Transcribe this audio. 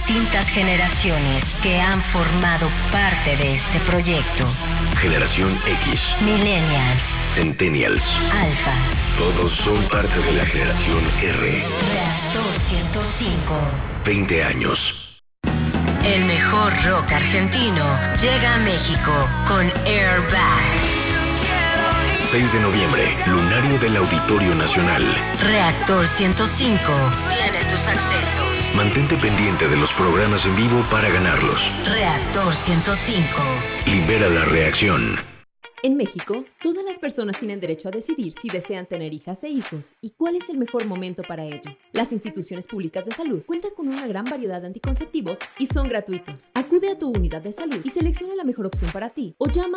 distintas generaciones que han formado parte de este proyecto. Generación X, Millennials, Centennials, Alphas. todos son parte de la generación R. Reactor 105. 20 años. El mejor rock argentino llega a México con Airbag. 6 de noviembre, lunario del Auditorio Nacional. Reactor 105 tiene tus accesos. Mantente pendiente de los programas en vivo para ganarlos. Reactor 105. Libera la reacción. En México, todas las personas tienen derecho a decidir si desean tener hijas e hijos y cuál es el mejor momento para ello. Las instituciones públicas de salud cuentan con una gran variedad de anticonceptivos y son gratuitos. Acude a tu unidad de salud y selecciona la mejor opción para ti o llama